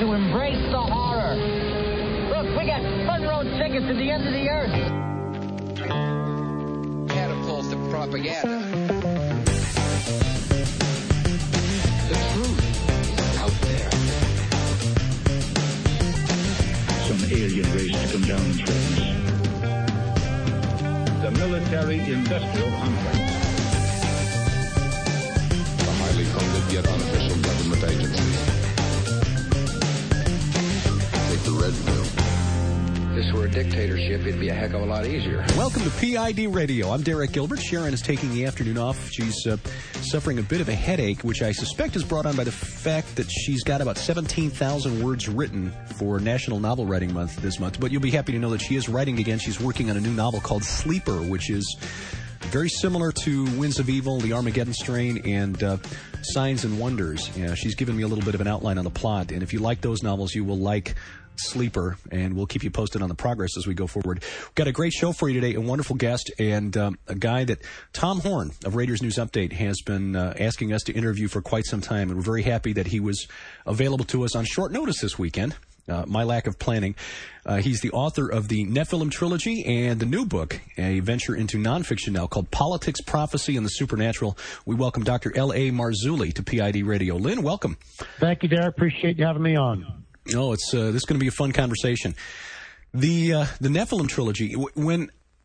to embrace the horror. Look, we got front row tickets to the end of the earth. Catapults of propaganda. The truth is out there. Some alien race to come down and threaten us. The military-industrial complex. A highly funded yet unofficial government agency. Take the red pill. If this were a dictatorship, it'd be a heck of a lot easier. Welcome to PID Radio. I'm Derek Gilbert. Sharon is taking the afternoon off. She's suffering a bit of a headache, which I suspect is brought on by the fact that she's got about 17,000 words written for National Novel Writing Month this month. But you'll be happy to know that she is writing again. She's working on a new novel called Sleeper, which is very similar to Winds of Evil, The Armageddon Strain, and Signs and Wonders. Yeah, she's given me a little bit of an outline on the plot, and if you like those novels, you will like Sleeper, and we'll keep you posted on the progress as we go forward. We've got a great show for you today, a wonderful guest, and a guy that Tom Horn of Raiders News Update has been asking us to interview for quite some time, and we're very happy that he was available to us on short notice this weekend. My lack of planning. He's the author of the Nephilim trilogy and the new book, a venture into nonfiction now called Politics, Prophecy, and the Supernatural. We welcome Dr. L.A. Marzulli to PID Radio. Lynn, welcome. Thank you, Derek. Appreciate you having me on. Oh, this is going to be a fun conversation. The Nephilim trilogy. When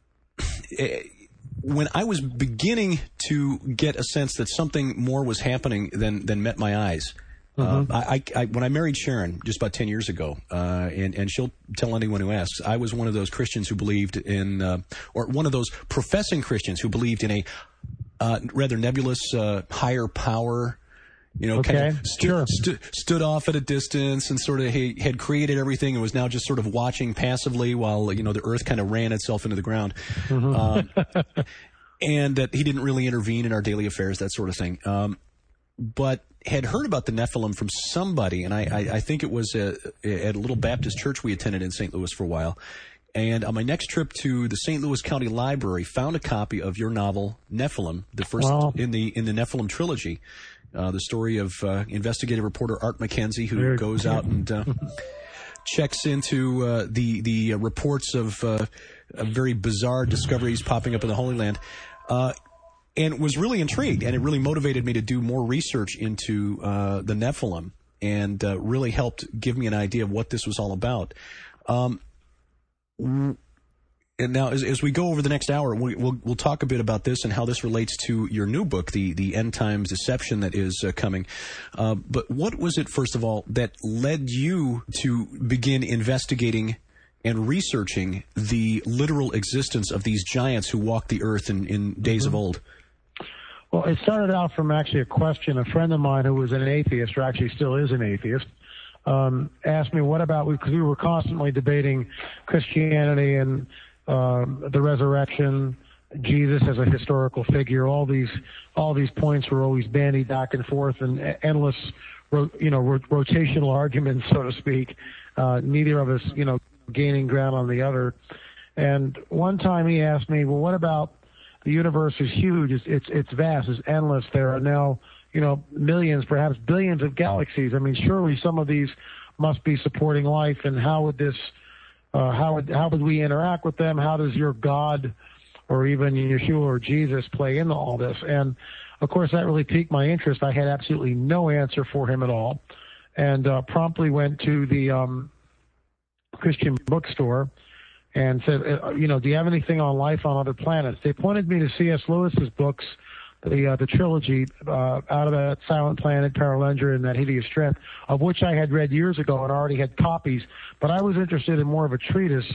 I was beginning to get a sense that something more was happening than met my eyes. When I married Sharon just about 10 years ago, and she'll tell anyone who asks, I was one of those Christians who believed in, or one of those professing Christians who believed in a rather nebulous higher power. You know, kind of stood off at a distance and sort of had created everything and was now just sort of watching passively while, you know, the earth kind of ran itself into the ground. And that he didn't really intervene in our daily affairs, that sort of thing. But had heard about the Nephilim from somebody, and I think it was at a little Baptist church we attended in St. Louis for a while. And on my next trip to the St. Louis County Library, found a copy of your novel, Nephilim, the first in the Nephilim trilogy. The story of investigative reporter Art McKenzie, who goes out and checks into the reports of very bizarre discoveries popping up in the Holy Land, and was really intrigued, and it really motivated me to do more research into the Nephilim, and really helped give me an idea of what this was all about. And now, as we go over the next hour, we'll talk a bit about this and how this relates to your new book, the End Times Deception that is coming. But what was it, first of all, that led you to begin investigating and researching the literal existence of these giants who walked the earth in days of old? Well, it started out from actually a question. A friend of mine who was an atheist, or actually still is an atheist, asked me, what about, because we were constantly debating Christianity and the resurrection, Jesus as a historical figure. All these points were always bandied back and forth, and endless, rotational arguments, so to speak. Neither of us, gaining ground on the other. And one time he asked me, well, what about the universe is huge, it's vast, it's endless. There are now, millions, perhaps billions of galaxies. I mean, surely some of these must be supporting life, and how would this how would we interact with them? How does your God or even Yeshua or Jesus play into all this? And, of course, that really piqued my interest. I had absolutely no answer for him at all, and promptly went to the Christian bookstore and said, do you have anything on life on other planets? They pointed me to C.S. Lewis's books, the trilogy, Out of That Silent Planet, Paralandra, and That Hideous Strength, of which I had read years ago and already had copies. But I was interested in more of a treatise,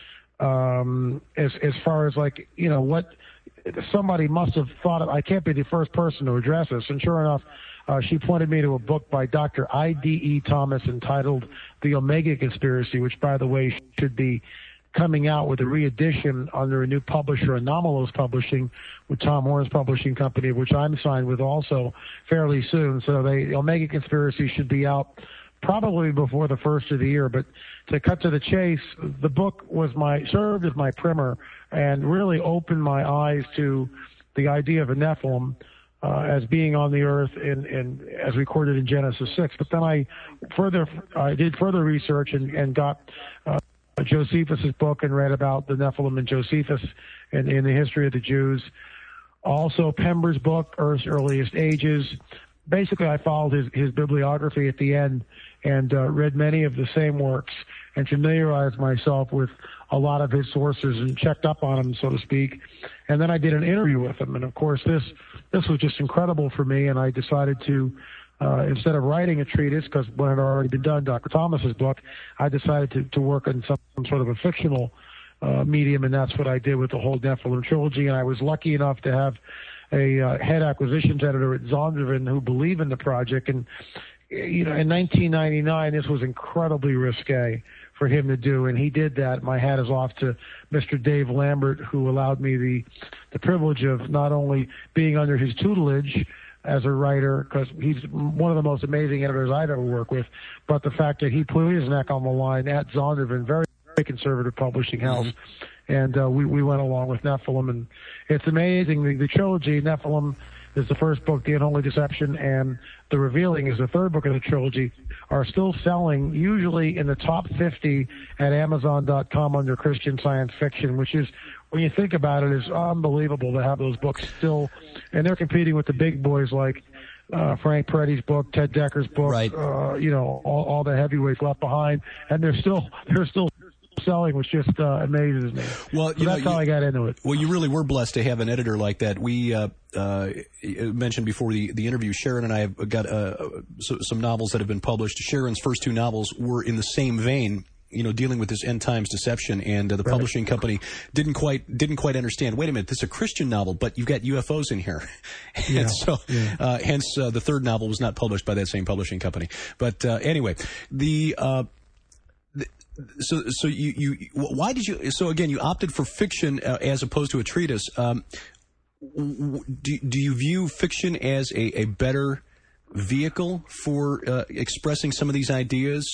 as far as what somebody must have thought of. I can't be the first person to address this. And sure enough, she pointed me to a book by Dr. I.D.E. Thomas entitled The Omega Conspiracy, which, by the way, should be coming out with a reedition under a new publisher, Anomalous Publishing, with Tom Horn's publishing company, which I'm signed with also fairly soon. So the Omega Conspiracy should be out probably before the first of the year. But to cut to the chase, the book served as my primer and really opened my eyes to the idea of a Nephilim, as being on the earth in as recorded in Genesis 6. But then I did further research and got Josephus's book and read about the Nephilim and Josephus in the history of the Jews. Also, Pember's book, Earth's Earliest Ages. Basically, I followed his bibliography at the end and read many of the same works and familiarized myself with a lot of his sources and checked up on him, so to speak. And then I did an interview with him. And, of course, this was just incredible for me, and I decided to, instead of writing a treatise, because when it had already been done, Dr. Thomas's book, I decided to work on some sort of a fictional medium, and that's what I did with the whole Nephilim trilogy. And I was lucky enough to have a head acquisitions editor at Zondervan who believed in the project. And, you know, in 1999, this was incredibly risque for him to do, and he did that. My hat is off to Mr. Dave Lambert, who allowed me the privilege of not only being under his tutelage as a writer, because he's one of the most amazing editors I've ever worked with, but the fact that he put his neck on the line at Zondervan, very conservative publishing house, and we went along with Nephilim, and it's amazing. The trilogy, Nephilim is the first book, The Unholy Deception, and The Revealing is the third book of the trilogy, are still selling usually in the top 50 at Amazon.com under Christian Science Fiction, which is, when you think about it, is unbelievable to have those books still, and they're competing with the big boys like Frank Peretti's book, Ted Decker's book, right. You know, all the heavyweights left behind, and they're still selling, which just amazes me. Well, so that's how I got into it. Well, you really were blessed to have an editor like that. We mentioned before the interview, Sharon and I have got some novels that have been published. Sharon's first two novels were in the same vein, you know, dealing with this end times deception, and the publishing company didn't quite understand. Wait a minute, this is a Christian novel, but you've got UFOs in here, and so hence the third novel was not published by that same publishing company. But anyway, So you why did you? So again, you opted for fiction as opposed to a treatise. Do you view fiction as a better vehicle for expressing some of these ideas?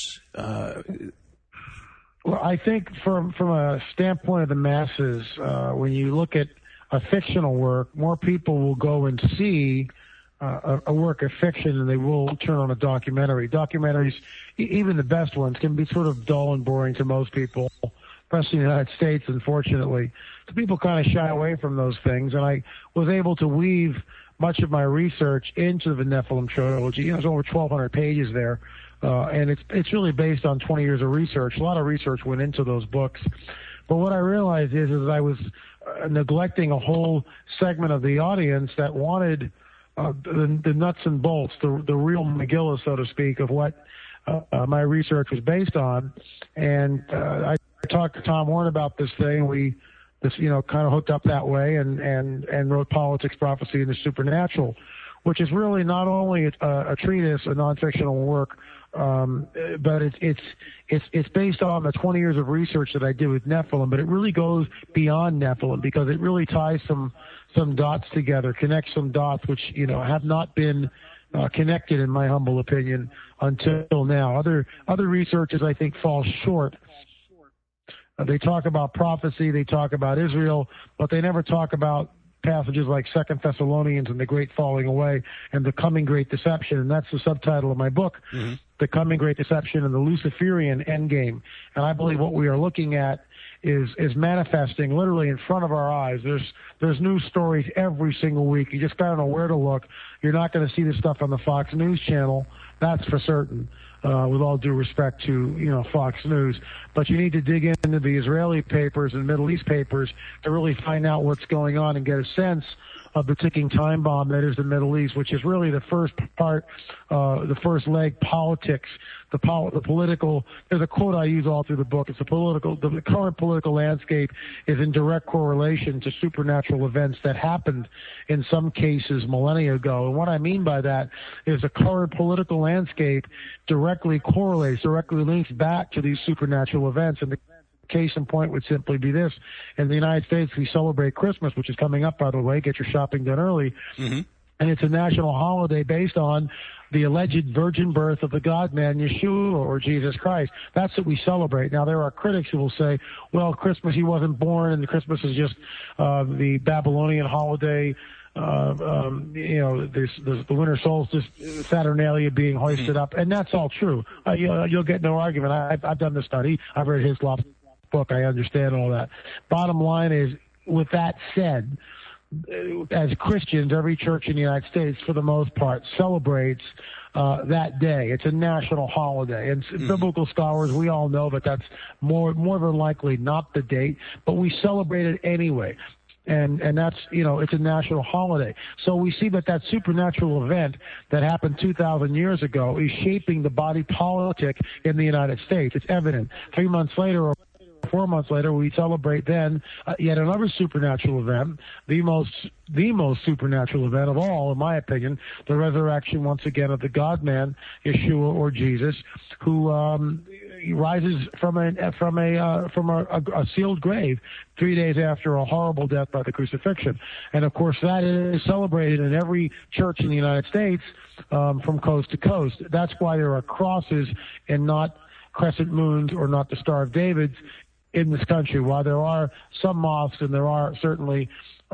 Well, I think from a standpoint of the masses, when you look at a fictional work, more people will go and see a work of fiction than they will turn on a documentary. Documentaries, even the best ones, can be sort of dull and boring to most people, especially in the United States, unfortunately. So people kind of shy away from those things, and I was able to weave much of my research into the Nephilim trilogy. You know, there's over 1,200 pages there, and it's really based on 20 years of research. A lot of research went into those books. But what I realized is I was neglecting a whole segment of the audience that wanted the nuts and bolts, the real Megillah, so to speak, of what my research was based on. And I talked to Tom Horn about this thing. We kind of hooked up that way and wrote Politics, Prophecy, and the Supernatural, which is really not only a treatise, a non-fictional work, but it's based on the 20 years of research that I did with Nephilim, but it really goes beyond Nephilim because it really ties some dots together, connects some dots which, you know, have not been connected, in my humble opinion, until now. Other researchers, I think, fall short. They talk about prophecy, they talk about Israel, but they never talk about passages like 2 Thessalonians and the Great Falling Away and the Coming Great Deception, and that's the subtitle of my book, The Coming Great Deception and the Luciferian Endgame. And I believe what we are looking at is manifesting literally in front of our eyes. There's new stories every single week. You just gotta know where to look. You're not going to see this stuff on the Fox News channel, that's for certain. With all due respect to, you know, Fox News. But you need to dig into the Israeli papers and Middle East papers to really find out what's going on and get a sense of the ticking time bomb that is the Middle East, which is really the first part, the first leg, politics, the political. There's a quote I use all through the book. It's the current political landscape is in direct correlation to supernatural events that happened in some cases millennia ago. And what I mean by that is the current political landscape directly correlates, directly links back to these supernatural events. And the case in point would simply be this. In the United States, we celebrate Christmas, which is coming up, by the way. Get your shopping done early. And it's a national holiday based on the alleged virgin birth of the God-man, Yeshua, or Jesus Christ. That's what we celebrate. Now, there are critics who will say, well, Christmas, he wasn't born, and Christmas is just the Babylonian holiday the winter solstice, Saturnalia being hoisted up, and that's all true. You'll get no argument. I've done the study. I've read Hislop's book. I understand all that. Bottom line is, with that said, as Christians, every church in the United States, for the most part, celebrates that day. It's a national holiday. And biblical scholars, we all know that that's more than likely not the date, but we celebrate it anyway. And that's, it's a national holiday. So we see that supernatural event that happened 2,000 years ago is shaping the body politic in the United States. It's evident. 3 months later, or 4 months later, we celebrate then yet another supernatural event, the most supernatural event of all, in my opinion, the resurrection once again of the God-man, Yeshua or Jesus, who rises from a sealed grave 3 days after a horrible death by the crucifixion. And of course, that is celebrated in every church in the United States from coast to coast. That's why there are crosses and not crescent moons or not the Star of David's in this country. While there are some mosques and there are certainly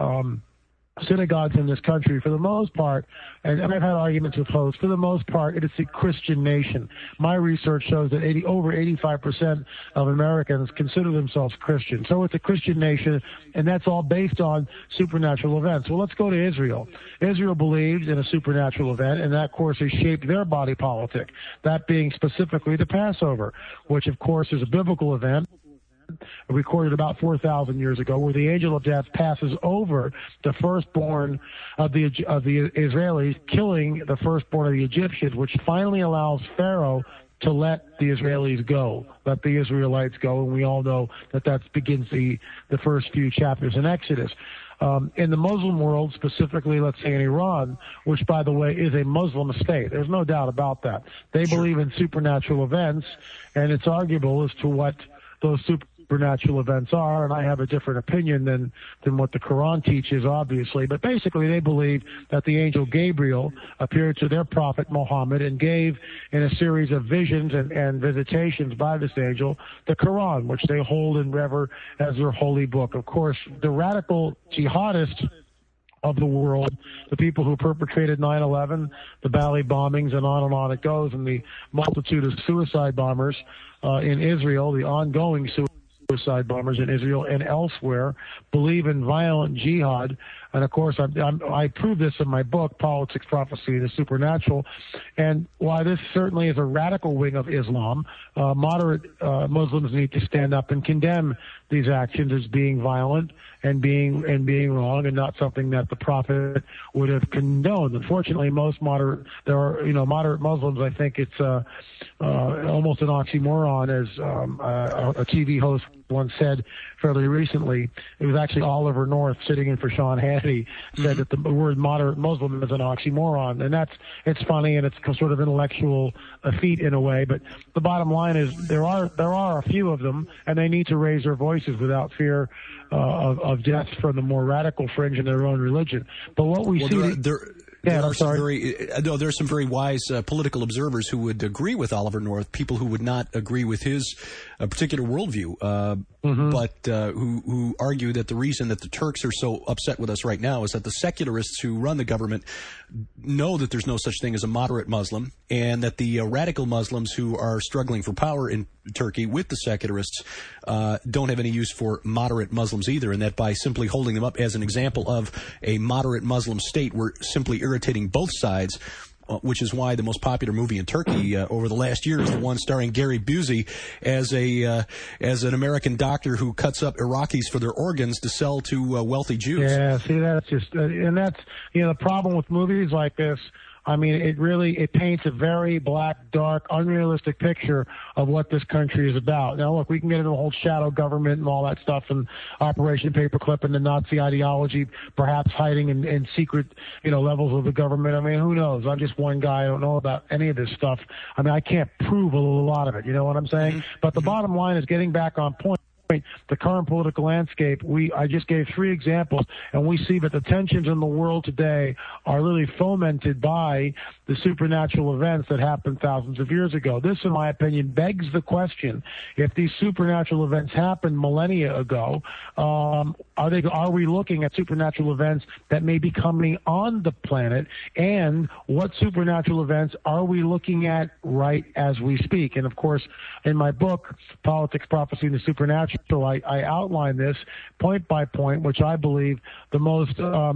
synagogues in this country, for the most part, and I've had arguments with hosts, for the most part, it is a Christian nation. My research shows that over 85% of Americans consider themselves Christian. So it's a Christian nation, and that's all based on supernatural events. Well, let's go to Israel. Israel believes in a supernatural event, and that, of course, has shaped their body politic, that being specifically the Passover, which, of course, is a biblical event recorded about 4,000 years ago, where the angel of death passes over the firstborn of the Israelis, killing the firstborn of the Egyptians, which finally allows Pharaoh to let the Israelis go, let the Israelites go, and we all know that begins the first few chapters in Exodus. In the Muslim world, specifically, let's say in Iran, which, by the way, is a Muslim state, there's no doubt about that. They believe in supernatural events, and it's arguable as to what those supernatural events are, and I have a different opinion than what the Quran teaches, obviously. But basically, they believe that the angel Gabriel appeared to their prophet Muhammad and gave, in a series of visions and visitations by this angel, the Quran, which they hold and revere as their holy book. Of course, the radical jihadists of the world, the people who perpetrated 9/11, the Bali bombings, and on it goes, and the multitude of suicide bombers in Israel, the ongoing suicide bombers in Israel and elsewhere, believe in violent jihad. And of course, I prove this in my book, Politics, Prophecy, and the Supernatural. And while this certainly is a radical wing of Islam, moderate Muslims need to stand up and condemn these actions as being violent and being wrong, and not something that the Prophet would have condoned. Unfortunately, most moderate Muslims, I think it's almost an oxymoron, as a TV host once said fairly recently. It was actually Oliver North, sitting in for Sean Hannity, said that the word moderate Muslim is an oxymoron, and it's funny, and it's sort of intellectual feat in a way. But the bottom line is there are a few of them, and they need to raise their voices without fear of death from the more radical fringe in their own religion. But what we see. There are some very wise political observers who would agree with Oliver North, people who would not agree with his particular worldview, but who argue that the reason that the Turks are so upset with us right now is that the secularists who run the government know that there's no such thing as a moderate Muslim, and that the radical Muslims who are struggling for power in Turkey with the secularists don't have any use for moderate Muslims either, and that by simply holding them up as an example of a moderate Muslim state, we're simply irritating both sides, which is why the most popular movie in Turkey over the last year is the one starring Gary Busey as an American doctor who cuts up Iraqis for their organs to sell to wealthy Jews. Yeah, see, that's just and that's the problem with movies like this. I mean, it paints a very black, dark, unrealistic picture of what this country is about. Now, look, we can get into the whole shadow government and all that stuff, and Operation Paperclip and the Nazi ideology, perhaps hiding in secret, levels of the government. I mean, who knows? I'm just one guy. I don't know about any of this stuff. I mean, I can't prove a lot of it. You know what I'm saying? Mm-hmm. But the bottom line is, getting back on point, the current political landscape, I just gave 3 examples, and we see that the tensions in the world today are really fomented by the supernatural events that happened thousands of years ago. This, in my opinion, begs the question: if these supernatural events happened millennia ago, are we looking at supernatural events that may be coming on the planet? And what supernatural events are we looking at right as we speak? And of course, in my book, Politics, Prophecy, and the Supernatural, I outline this point by point, which I believe the most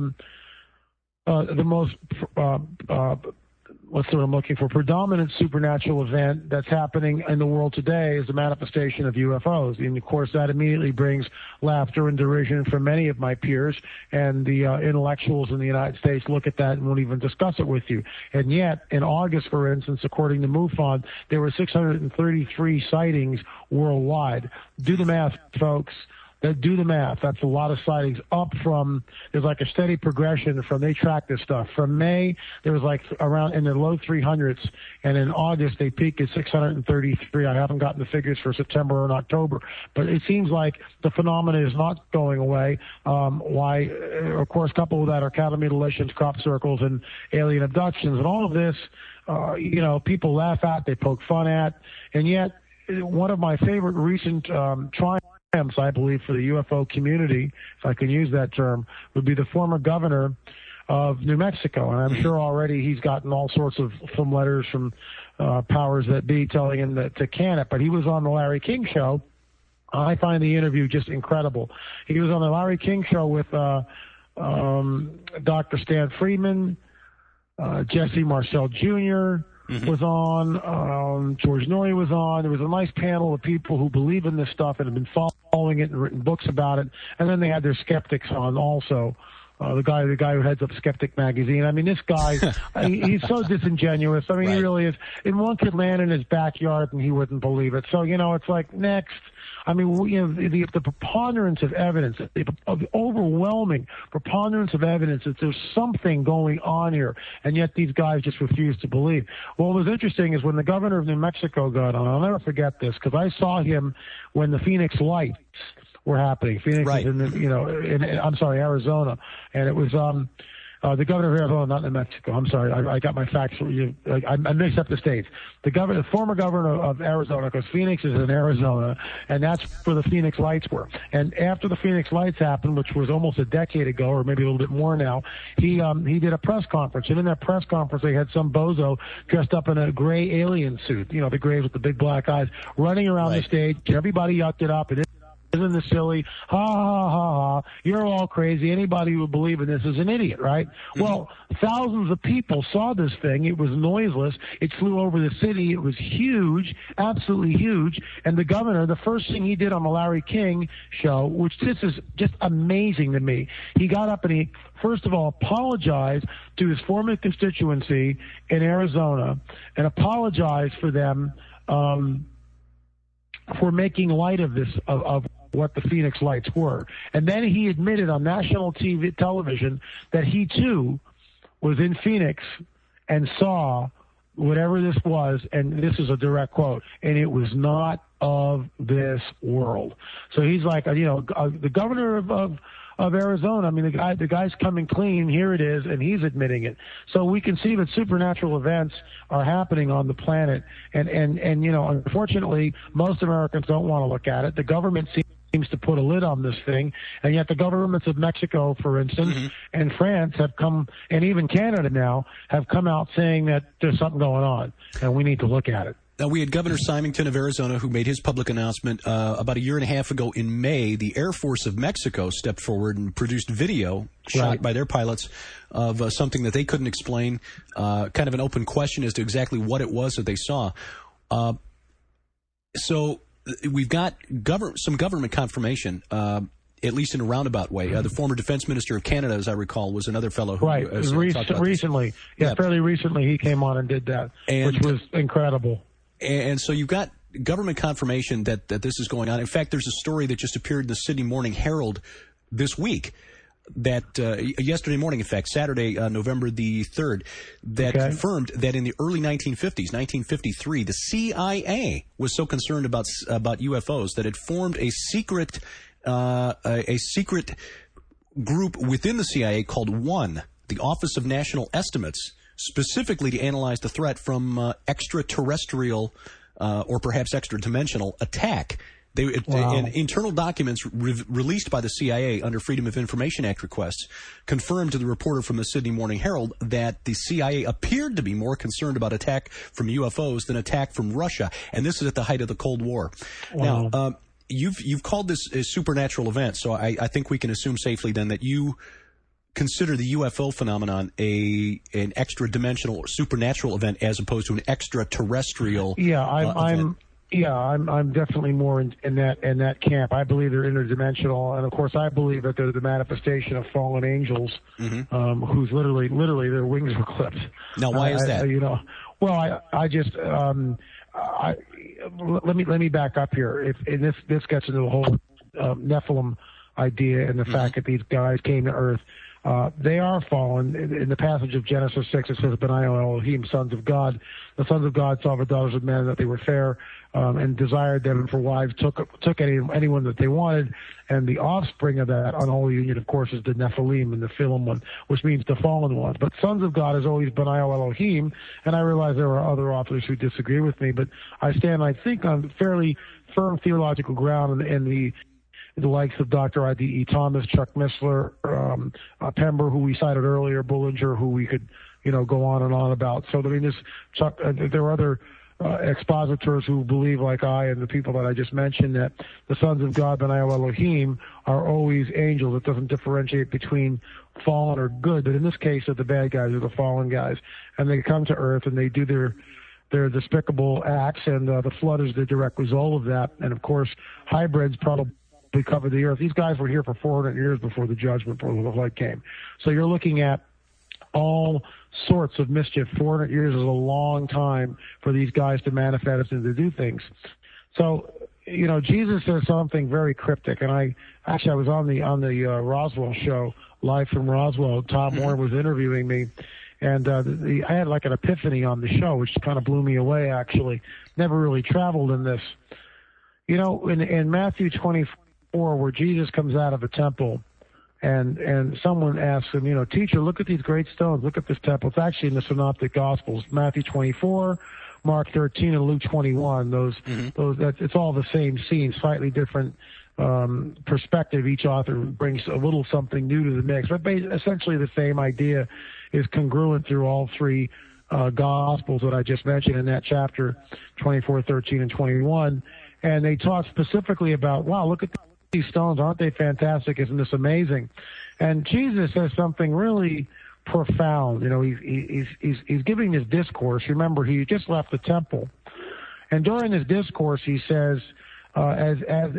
what's the word I'm looking for? Predominant supernatural event that's happening in the world today is the manifestation of UFOs. And of course, that immediately brings laughter and derision from many of my peers, and the intellectuals in the United States look at that and won't even discuss it with you. And yet, in August, for instance, according to MUFON, there were 633 sightings worldwide. Do the math, folks. Do the math. That's a lot of sightings up from, there's like a steady progression from, they track this stuff. From May, there was like around in the low 300s, and in August, they peaked at 633. I haven't gotten the figures for September and October, but it seems like the phenomena is not going away. Why? Of course, coupled with that are cattle mutilations, crop circles, and alien abductions, and all of this, people laugh at, they poke fun at, and yet one of my favorite recent triumphs, I believe, for the UFO community, if I can use that term, would be the former governor of New Mexico. And I'm sure already he's gotten all sorts of letters from powers that be telling him to can it. But he was on the Larry King show. I find the interview just incredible. He was on the Larry King show with Dr. Stan Friedman, Jesse Marcel Jr., was on, George Noory was on. There was a nice panel of people who believe in this stuff and have been following it and written books about it. And then they had their skeptics on also. The guy who heads up Skeptic Magazine. I mean, this guy, he's so disingenuous. I mean, He really is. And one could land in his backyard and he wouldn't believe it. So, it's like, next. I mean, the preponderance of evidence, the overwhelming preponderance of evidence that there's something going on here, and yet these guys just refuse to believe. What was interesting is when the governor of New Mexico got on, I'll never forget this, because I saw him when the Phoenix Lights were happening. Phoenix is in Arizona, and it was the governor of Arizona, not New Mexico. I'm sorry, I got my facts. I mixed up the states. The former governor of Arizona, because Phoenix is in Arizona, and that's where the Phoenix Lights were. And after the Phoenix Lights happened, which was almost a decade ago, or maybe a little bit more now, he did a press conference. And in that press conference, they had some bozo dressed up in a gray alien suit, the grays with the big black eyes, running around the stage. Everybody yucked it up, and isn't this silly? Ha, ha, ha, ha. You're all crazy. Anybody who would believe in this is an idiot, right? Well, thousands of people saw this thing. It was noiseless. It flew over the city. It was huge, absolutely huge. And the governor, the first thing he did on the Larry King show, which this is just amazing to me, he got up and he, first of all, apologized to his former constituency in Arizona and apologized for them for making light of this, of what the Phoenix Lights were. And then he admitted on national television that he, too, was in Phoenix and saw whatever this was, and this is a direct quote, and it was not of this world. So he's like, the governor of Arizona, I mean, the guy's coming clean, here it is, and he's admitting it. So we can see that supernatural events are happening on the planet, and unfortunately, most Americans don't want to look at it. The government seems to put a lid on this thing, and yet the governments of Mexico, for instance, and France have come, and even Canada now, have come out saying that there's something going on, and we need to look at it. Now, we had Governor Symington of Arizona who made his public announcement about a year and a half ago in May. The Air Force of Mexico stepped forward and produced video shot by their pilots of something that they couldn't explain, kind of an open question as to exactly what it was that they saw. So we've got some government confirmation, at least in a roundabout way. The former defense minister of Canada, as I recall, was another fellow who recently, fairly recently, he came on and did that, which was incredible. And so you've got government confirmation that this is going on. In fact, there's a story that just appeared in the Sydney Morning Herald this week, that yesterday morning, in fact, Saturday, November the 3rd, that confirmed that in the early 1950s, 1953, the CIA was so concerned about UFOs that it formed a secret group within the CIA called ONE, the Office of National Estimates, specifically to analyze the threat from extraterrestrial or perhaps extra-dimensional attack. In internal documents released by the CIA under Freedom of Information Act requests confirmed to the reporter from the Sydney Morning Herald that the CIA appeared to be more concerned about attack from UFOs than attack from Russia, and this is at the height of the Cold War. Wow. Now, you've called this a supernatural event, so I think we can assume safely then that you consider the UFO phenomenon an extra-dimensional or supernatural event as opposed to an extraterrestrial event. I'm definitely more in that camp. I believe they're interdimensional, and of course, I believe that they're the manifestation of fallen angels, whose literally their wings were clipped. Now, why is that? Let me back up here. This gets into the whole Nephilim idea and the fact that these guys came to Earth. They are fallen. In the passage of Genesis 6, it says, Benai Elohim, sons of God. The sons of God saw the daughters of men that they were fair, and desired them for wives, took anyone that they wanted, and the offspring of that unholy union, of course, is the Nephilim and the Philim one, which means the fallen ones. But sons of God has always been Elohim, and I realize there are other authors who disagree with me, but I stand, I think, on fairly firm theological ground in the likes of Dr. I.D.E. Thomas, Chuck Missler, Pember, who we cited earlier, Bullinger, who we could, go on and on about. So, I mean, there are other expositors who believe, like I and the people that I just mentioned, that the sons of God, Benai Elohim, are always angels. It doesn't differentiate between fallen or good, but in this case, they're the bad guys or the fallen guys, and they come to Earth and they do their despicable acts, and the flood is the direct result of that. And of course, hybrids probably covered the Earth. These guys were here for 400 years before the judgment, before the flood came. So you're looking at all sorts of mischief. 400 years is a long time for these guys to manifest and to do things. So, Jesus says something very cryptic, and I was on the Roswell show, live from Roswell. Tom Moore was interviewing me, and I had like an epiphany on the show, which kind of blew me away, actually. Never really traveled in this. In Matthew 24, where Jesus comes out of the temple, and someone asks him, teacher, look at these great stones, look at this temple. It's actually in the Synoptic Gospels, Matthew 24, Mark 13, and Luke 21. It's all the same scene, slightly different perspective. Each author brings a little something new to the mix, but essentially the same idea is congruent through all three Gospels that I just mentioned in that chapter, 24, 13, and 21. And they talk specifically about, wow, look at these stones, aren't they fantastic? Isn't this amazing? And Jesus says something really profound. He's giving this discourse. Remember, he just left the temple, and during this discourse, he says, when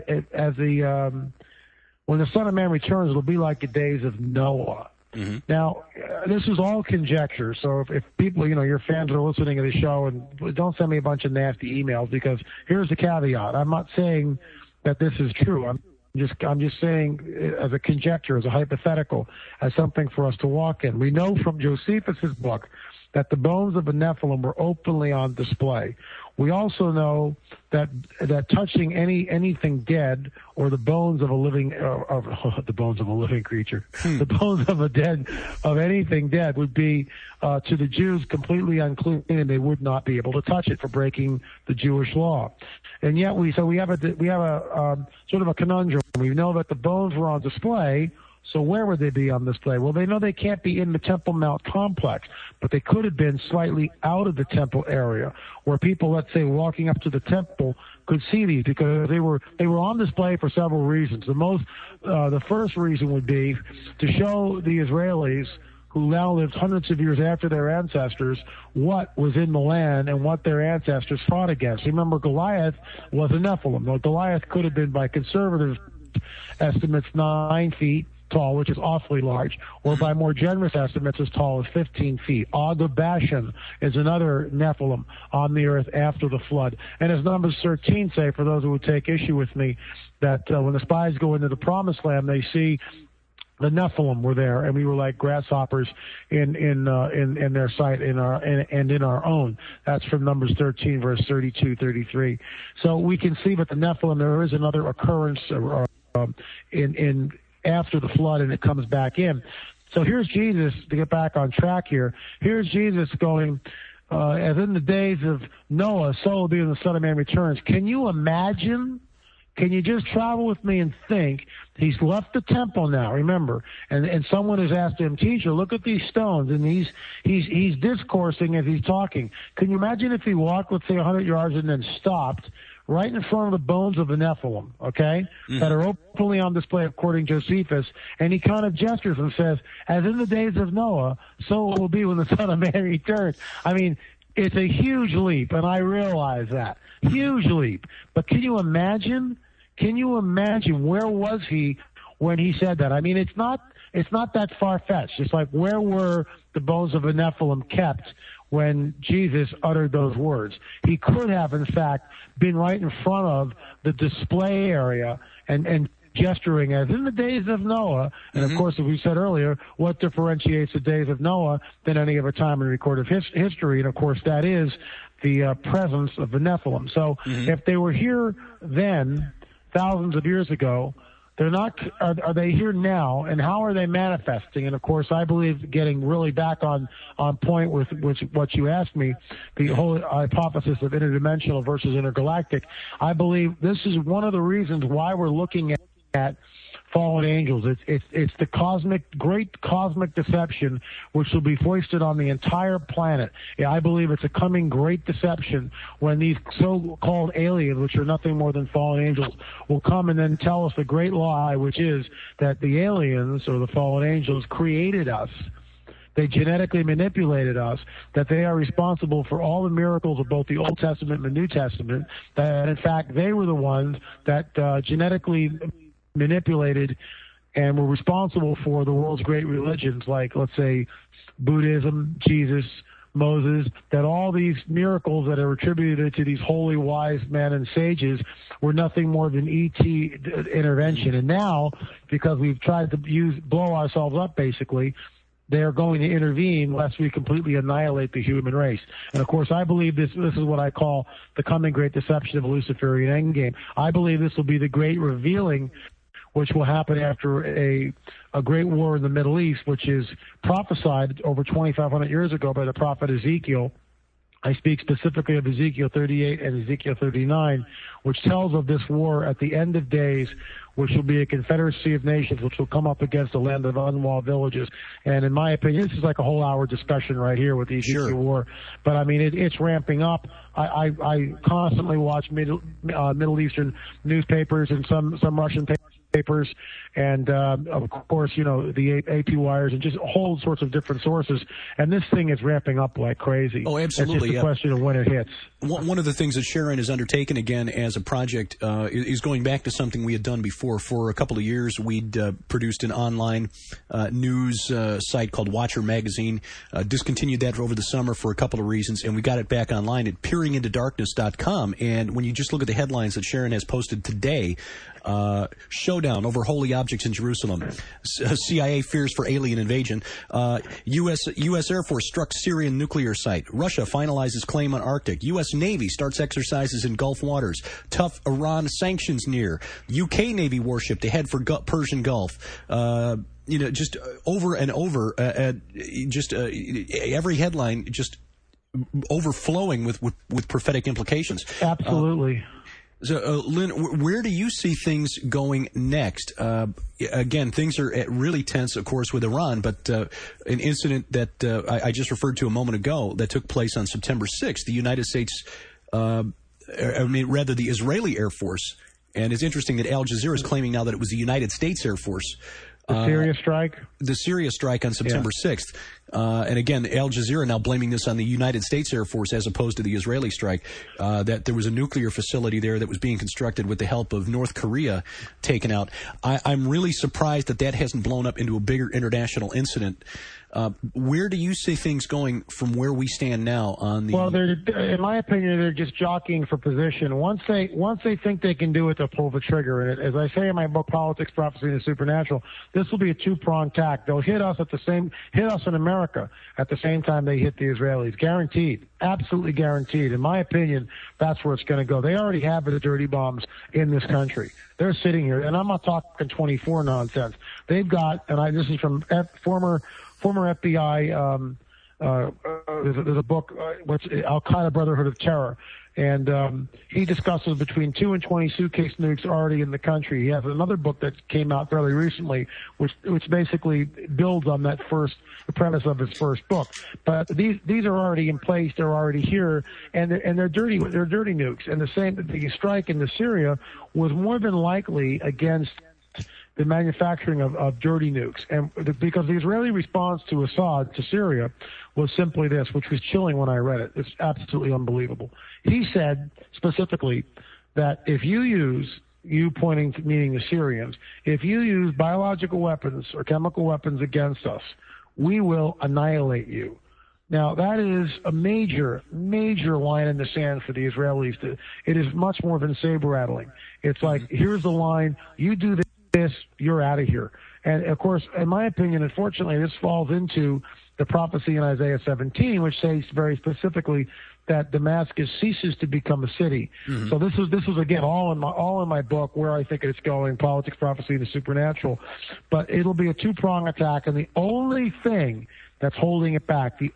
the Son of Man returns, it'll be like the days of Noah. Now, this is all conjecture, so if people, your fans are listening to the show, and don't send me a bunch of nasty emails, because here's the caveat. I'm not saying that this is true. I'm just saying, as a conjecture, as a hypothetical, as something for us to walk in. We know from Josephus' book that the bones of the Nephilim were openly on display. We also know that touching anything dead, or the bones of a living the bones of a living creature, the bones of anything dead would be to the Jews completely unclean, and they would not be able to touch it for breaking the Jewish law. And yet we have a sort of a conundrum. We know that the bones were on display. So where would they be on display? Well, they know they can't be in the Temple Mount complex, but they could have been slightly out of the temple area, where people, let's say, walking up to the temple could see these, because they were on display for several reasons. The first reason would be to show the Israelis, who now lived hundreds of years after their ancestors, what was in the land and what their ancestors fought against. Remember, Goliath was a Nephilim. Now, Goliath could have been, by conservative estimates, 9 feet tall, which is awfully large, or by more generous estimates, as tall as 15 feet. Og of Bashan is another Nephilim on the earth after the flood. And as Numbers 13 say, for those who would take issue with me, that when the spies go into the Promised Land, they see the Nephilim were there, and we were like grasshoppers in their sight, in our own. That's from Numbers 13, verse 32, 33. So we can see that the Nephilim, there is another occurrence in after the flood, and it comes back in. So here's Jesus, to get back on track here. Here's Jesus going, as in the days of Noah, so will be when the Son of Man returns. Can you imagine? Can you just travel with me and think? He's left the temple now, remember, and someone has asked him, teacher, look at these stones, and he's discoursing as he's talking. Can you imagine if he walked, let's say, 100 yards and then stopped right in front of the bones of the Nephilim, okay, that are openly on display according to Josephus, and he kind of gestures and says, as in the days of Noah, so it will be when the Son of Man returns. I mean, it's a huge leap, and I realize that. Huge leap. But can you imagine? Can you imagine where was he when he said that? I mean, it's not that far-fetched. It's like, where were the bones of the Nephilim kept when Jesus uttered those words? He could have, in fact, been right in front of the display area and gesturing as in the days of Noah. And, of course, as we said earlier, what differentiates the days of Noah than any other time in recorded history? And, of course, that is the presence of the Nephilim. So if they were here then, thousands of years ago, they're not. Are they here now, and how are they manifesting? And of course, I believe, getting really back on point with what you asked me, the whole hypothesis of interdimensional versus intergalactic. I believe this is one of the reasons why we're looking at fallen angels. It's the great cosmic deception which will be foisted on the entire planet. Yeah, I believe it's a coming great deception when these so-called aliens, which are nothing more than fallen angels, will come and then tell us the great lie, which is that the aliens or the fallen angels created us. They genetically manipulated us, that they are responsible for all the miracles of both the Old Testament and the New Testament, that in fact they were the ones that genetically manipulated and were responsible for the world's great religions, like, let's say, Buddhism, Jesus, Moses, that all these miracles that are attributed to these holy, wise men and sages were nothing more than E.T. intervention. And now, because we've tried to blow ourselves up, basically, they are going to intervene lest we completely annihilate the human race. And, of course, I believe this is what I call the coming great deception of a Luciferian endgame. I believe this will be the great revealing which will happen after a great war in the Middle East, which is prophesied over 2,500 years ago by the prophet Ezekiel. I speak specifically of Ezekiel 38 and Ezekiel 39, which tells of this war at the end of days, which will be a confederacy of nations, which will come up against a land of unwalled villages. And in my opinion, this is like a whole hour discussion right here with the Ezekiel war. But I mean, it's ramping up. I constantly watch Middle Eastern newspapers and some Russian papers, and of course, you know, the AP wires and just whole sorts of different sources. And this thing is ramping up like crazy. Oh, absolutely. It's just a question of when it hits. One of the things that Sharon has undertaken again as a project is going back to something we had done before. For a couple of years, we'd produced an online news site called Watcher Magazine. Discontinued that over the summer for a couple of reasons, and we got it back online at peeringintodarkness.com. And when you just look at the headlines that Sharon has posted today, showdown over holy objects in Jerusalem. CIA fears for alien invasion. U.S. Air Force struck Syrian nuclear site. Russia finalizes claim on Arctic. U.S. Navy starts exercises in Gulf waters. Tough Iran sanctions near. UK Navy warship to head for Persian Gulf. You know, just over and over. Every headline just overflowing with prophetic implications. Absolutely. So, Lynn, where do you see things going next? Again, things are really tense, of course, with Iran, but an incident that I just referred to a moment ago that took place on September 6th, the United States, the Israeli Air Force, and it's interesting that Al Jazeera is claiming now that it was the United States Air Force. The Syria strike? The Syria strike on September 6th. And again, Al Jazeera now blaming this on the United States Air Force as opposed to the Israeli strike, that there was a nuclear facility there that was being constructed with the help of North Korea taken out. I'm really surprised that hasn't blown up into a bigger international incident. Where do you see things going from where we stand now on the... Well, in my opinion, they're just jockeying for position. Once they think they can do it, they'll pull the trigger. And as I say in my book, Politics, Prophecy, and the Supernatural, this will be a two-pronged attack. They'll hit us in America America at the same time they hit the Israelis. Guaranteed. Absolutely guaranteed. In my opinion, that's where it's going to go. They already have the dirty bombs in this country. They're sitting here, and I'm not talking 24 nonsense. They've got, and this is from former FBI, there's a book, Al-Qaeda Brotherhood of Terror, and he discusses between 2 and 20 suitcase nukes already in the country. He has another book that came out fairly recently, which basically builds on the premise of his first book. But these are already in place. They're already here, and they're dirty. They're dirty nukes. And the strike into Syria was more than likely against the manufacturing of dirty nukes. And because the Israeli response to Assad, to Syria, was simply this, which was chilling when I read it. It's absolutely unbelievable. He said specifically that if you use, meaning the Syrians, if you use biological weapons or chemical weapons against us, we will annihilate you. Now, that is a major, major line in the sand for the Israelis. It is much more than saber-rattling. It's like, here's the line, you do this, you're out of here. And, of course, in my opinion, unfortunately, this falls into the prophecy in Isaiah 17, which says very specifically that Damascus ceases to become a city. Mm-hmm. So this is again all in my book where I think it's going: politics, prophecy, and the supernatural. But it'll be a two-prong attack, and the only thing that's holding it back, is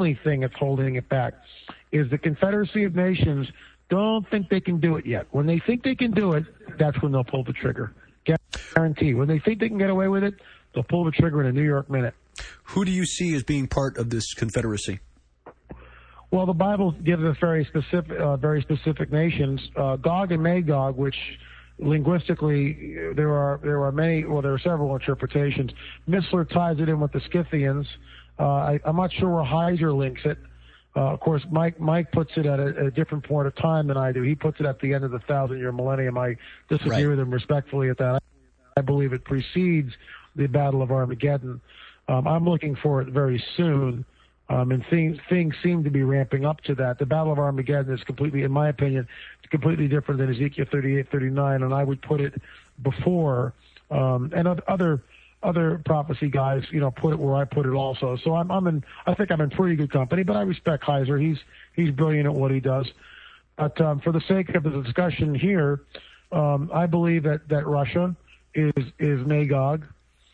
the Confederacy of Nations don't think they can do it yet. When they think they can do it, that's when they'll pull the trigger. Guarantee. When they think they can get away with it, they'll pull the trigger in a New York minute. Who do you see as being part of this confederacy? Well, the Bible gives us very specific nations. Gog and Magog, which linguistically there are many. Well, there are several interpretations. Missler ties it in with the Scythians. I'm not sure where Heiser links it. Of course, Mike puts it at a different point of time than I do. He puts it at the end of the 1,000-year millennium. I disagree with him respectfully at that. I believe it precedes the Battle of Armageddon. I'm looking for it very soon, and things seem to be ramping up to that. The Battle of Armageddon is completely, in my opinion, it's completely different than Ezekiel 38, 39, and I would put it before, and other prophecy guys, put it where I put it also. So I think I'm in pretty good company, but I respect Heiser. He's brilliant at what he does. But for the sake of the discussion here, I believe that Russia is Magog,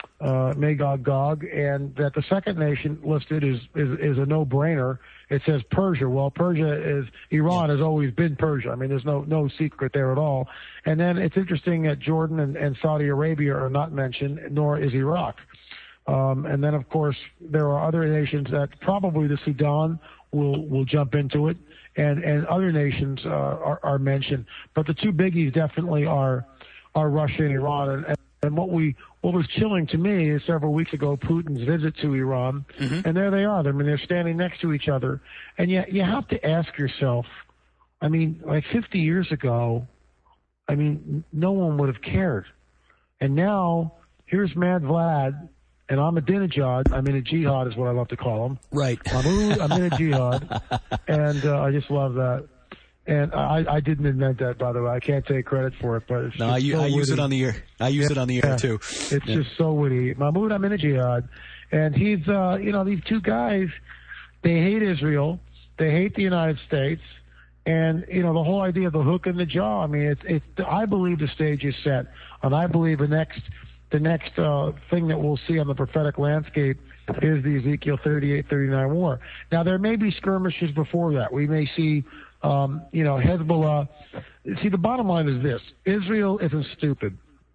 Gog, and that the second nation listed is a no-brainer. It says Persia. Well, Iran has always been Persia. I mean, there's no secret there at all. And then it's interesting that Jordan and Saudi Arabia are not mentioned, nor is Iraq. And then, of course, there are other nations that probably the Sudan will jump into it, and other nations are mentioned. But the two biggies definitely are Russia and Iran. And what was chilling to me is several weeks ago Putin's visit to Iran, and there they are. I mean, they're standing next to each other, and yet you have to ask yourself. I mean, like 50 years ago, I mean, no one would have cared, and now here's Mad Vlad and Ahmadinejad. I'm in a jihad, is what I love to call him. Right. I'm in a jihad, and I just love that. And I didn't invent that, by the way. I can't take credit for it, but it's I use it on the air. I use it on the air too. It's just so witty. Mahmoud Ahmadinejad, and he's these two guys, they hate Israel, they hate the United States, and the whole idea of the hook in the jaw. I mean, I believe the stage is set, and I believe the next thing that we'll see on the prophetic landscape is the Ezekiel 38, 39 war. Now there may be skirmishes before that. We may see. Hezbollah. See, the bottom line is this: Israel isn't stupid,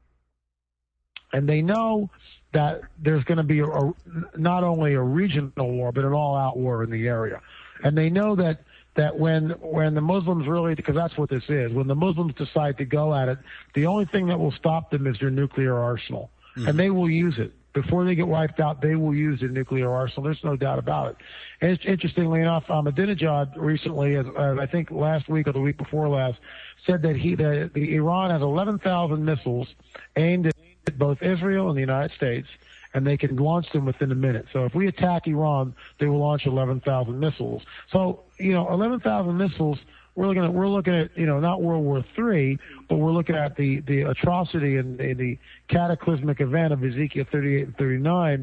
and they know that there's going to be not only a regional war, but an all-out war in the area. And they know that when the Muslims really, because that's what this is, when the Muslims decide to go at it, the only thing that will stop them is their nuclear arsenal, and they will use it. Before they get wiped out, they will use their nuclear arsenal. There's no doubt about it. And interestingly enough, Ahmadinejad recently, I think last week or the week before last, said that Iran has 11,000 missiles aimed at both Israel and the United States, and they can launch them within a minute. So if we attack Iran, they will launch 11,000 missiles. So 11,000 missiles. We're looking at not World War III, but we're looking at the atrocity and the cataclysmic event of Ezekiel 38 and 39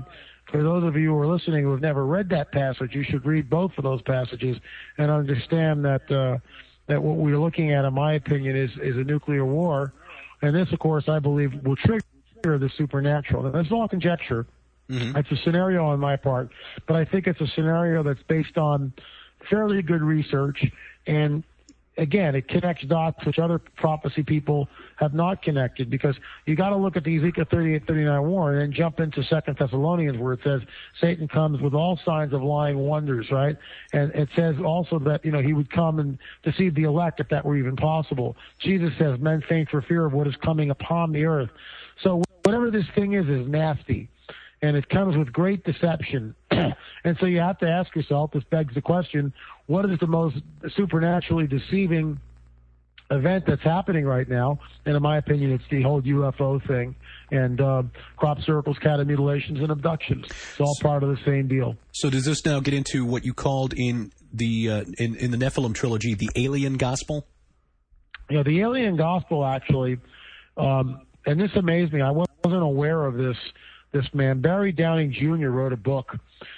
for those of you who are listening who have never read that passage, you should read both of those passages and understand that that what we're looking at, in my opinion, is a nuclear war. And this, of course, I believe will trigger the supernatural. Now, that's all conjecture. Mm-hmm. It's a scenario on my part, but I think it's a scenario that's based on fairly good research, and again, it connects dots which other prophecy people have not connected, because you got to look at the Ezekiel 38-39 war and then jump into 2 Thessalonians where it says Satan comes with all signs of lying wonders, right? And it says also that, he would come and deceive the elect if that were even possible. Jesus says men faint for fear of what is coming upon the earth. So whatever this thing is nasty. And it comes with great deception. And so you have to ask yourself, this begs the question, what is the most supernaturally deceiving event that's happening right now? And in my opinion, it's the whole UFO thing and crop circles, cattle mutilations, and abductions. It's all part of the same deal. So does this now get into what you called in the in the Nephilim trilogy, the alien gospel? Yeah, the alien gospel, actually, and this amazed me. I wasn't aware of this man. Barry Downing Jr. wrote a book,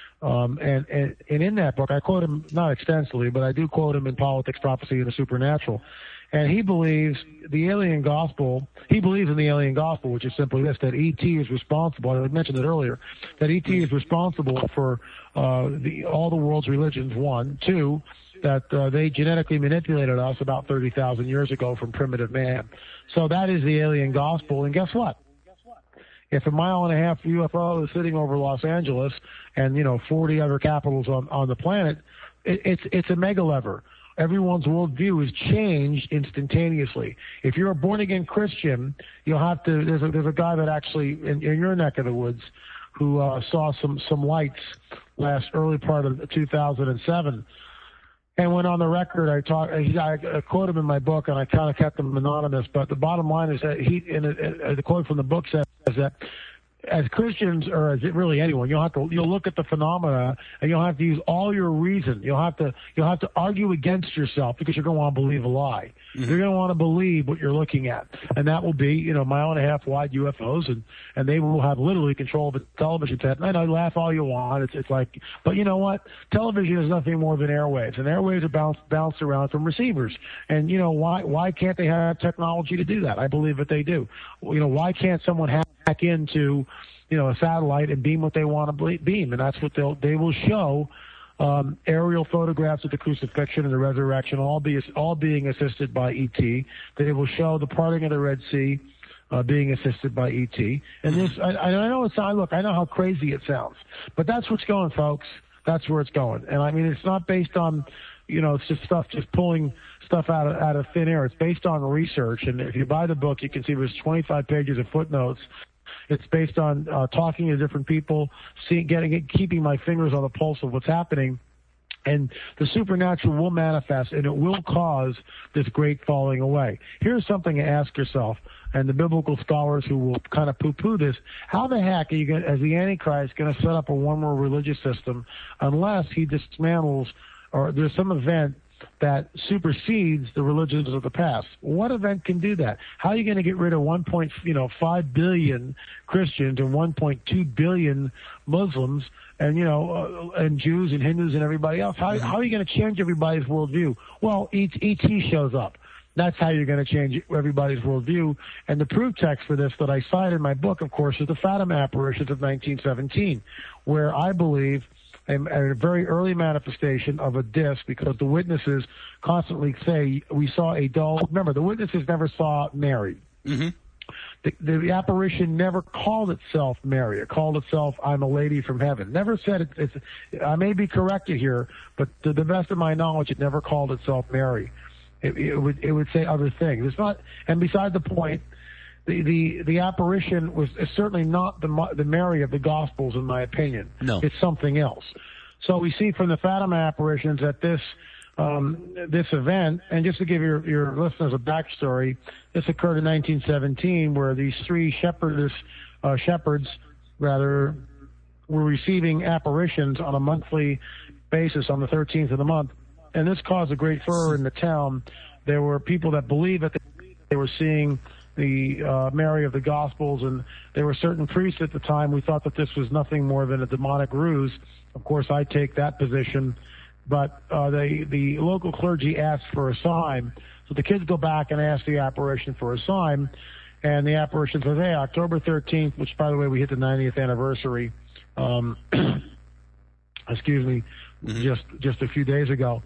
and in that book, I quote him not extensively, but I do quote him in Politics, Prophecy, and the Supernatural. And he believes the alien gospel. He believes in the alien gospel, which is simply this: that E.T. is responsible. I mentioned it earlier. That E.T. is responsible for all the world's religions. 1, 2. That they genetically manipulated us about 30,000 years ago from primitive man. So that is the alien gospel. And guess what? If a 1.5 mile UFO is sitting over Los Angeles and 40 other capitals on the planet, it's a mega lever. Everyone's worldview is changed instantaneously. If you're a born again Christian, you'll have to. There's a guy that actually in your neck of the woods who saw some lights early part of 2007. And went on the record. I quote him in my book, and I kind of kept him anonymous. But the bottom line is that the quote from the book says that as Christians, or as really anyone, you'll look at the phenomena and you'll have to use all your reason. You'll have to argue against yourself because you're going to want to believe a lie. Mm-hmm. You're going to want to believe what you're looking at, and that will be 1.5 mile wide UFOs, and they will have literally control of the television set. And I laugh all you want. It's like, but you know what? Television is nothing more than airwaves, and airwaves are bounced around from receivers. And why can't they have technology to do that? I believe that they do. Why can't someone hack into a satellite and beam what they want to beam? And that's what they will show. Aerial photographs of the crucifixion and the resurrection, all being assisted by E.T. They will show the parting of the Red Sea being assisted by E.T. And this, I know I know how crazy it sounds, but that's what's going, folks. That's where it's going. And I mean, it's not based on, it's just pulling stuff out of thin air. It's based on research. And if you buy the book, you can see there's 25 pages of footnotes. It's based on talking to different people, keeping my fingers on the pulse of what's happening. And the supernatural will manifest, and it will cause this great falling away. Here's something to ask yourself, and the biblical scholars who will kind of poo-poo this: how the heck are you, as the Antichrist, going to set up a one-world religious system unless he dismantles, or there's some event that supersedes the religions of the past? What event can do that? How are you going to get rid of 1.5 billion Christians and 1.2 billion Muslims and and Jews and Hindus and everybody else? How are you going to change everybody's worldview? Well, E.T. shows up. That's how you're going to change everybody's worldview. And the proof text for this that I cite in my book, of course, is the Fatima apparitions of 1917, where I believe a very early manifestation of a disc, because the witnesses constantly say, we saw a doll. Remember, the witnesses never saw Mary. Mm-hmm. The apparition never called itself Mary. It called itself, I'm a lady from heaven. Never said it's I may be corrected here, but to the best of my knowledge, it never called itself Mary. It would say other things. It's not, and beside the point, the apparition is certainly not the Mary of the Gospels, in my opinion. No. It's something else. So we see from the Fatima apparitions that this event, and just to give your listeners a backstory, this occurred in 1917, where these three shepherds were receiving apparitions on a monthly basis on the 13th of the month, and this caused a great furor in the town. There were people that believed that they were seeing Mary of the Gospels, and there were certain priests at the time who thought that this was nothing more than a demonic ruse. Of course, I take that position, but the local clergy asked for a sign. So the kids go back and ask the apparition for a sign, and the apparition says, hey, October 13th, which, by the way, we hit the 90th anniversary, excuse me, just a few days ago.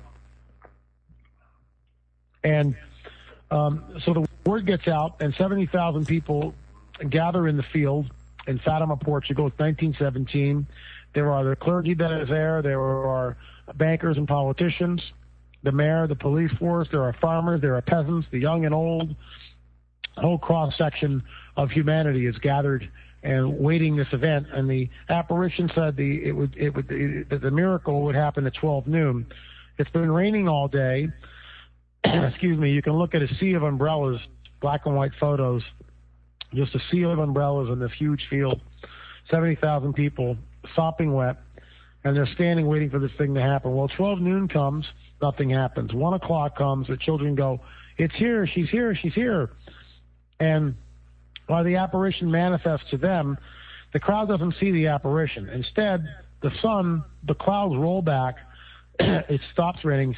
And so the word gets out, and 70,000 people gather in the field in Fatima, Portugal. It's 1917. There are the clergy that is there. There are bankers and politicians, the mayor, the police force. There are farmers. There are peasants, the young and old. A whole cross-section of humanity is gathered and waiting this event. And the apparition said the miracle would happen at 12 noon. It's been raining all day. Excuse me. You can look at a sea of umbrellas, black and white photos, just a sea of umbrellas in this huge field. 70,000 people, sopping wet, and they're standing waiting for this thing to happen. Well, 12 noon comes, nothing happens. 1 o'clock comes, the children go, it's here, she's here, she's here. And while the apparition manifests to them, the crowd doesn't see the apparition. Instead, the sun, the clouds roll back, it stops raining,